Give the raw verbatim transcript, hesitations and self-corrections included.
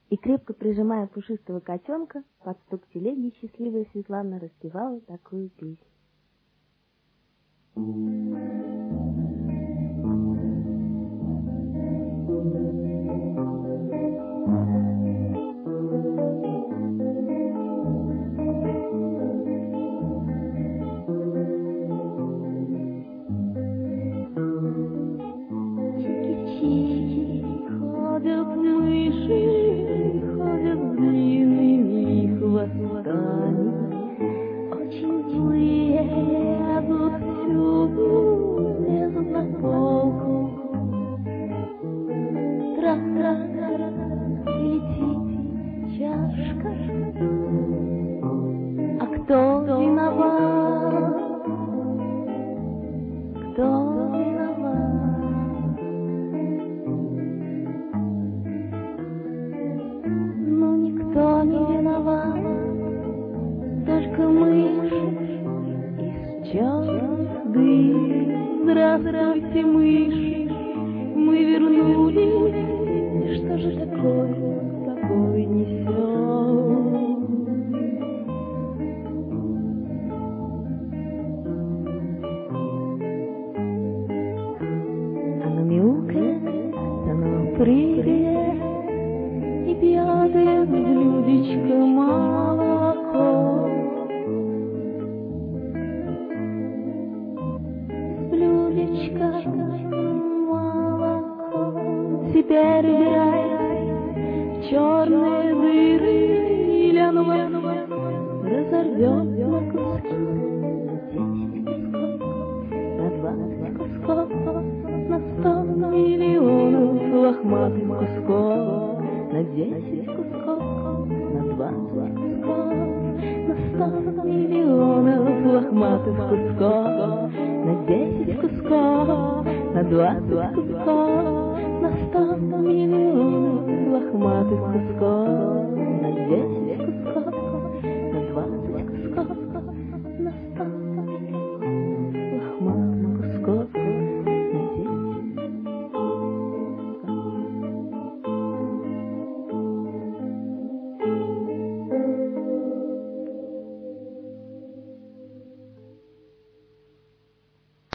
И, крепко прижимая пушистого котенка, под стук телеги счастливая Светлана распевала такую песню. Очень злые, идут всюду, лезут на полку. Трах-трах-трах, летит чашка. А кто виноват? Кто виноват? Ну, никто не виноват. Только мышь из черды. Здравствуйте, мыши, мы вернулись. Что же такое, такое несет? Оно мяукает, оно Привет, и пьяное блюдечко молоко. Блюдечко молоко. Теперь убирай в черные дыры, или оно разорвет на куски. на двадцать Кусков на сто миллионов лохматых кусков, на десять кусков на двадцать кусков, на сто миллионов лохматых кусков, на десять кусков, на двадцать кусков, на сто миллионов лохматых кусков, на десять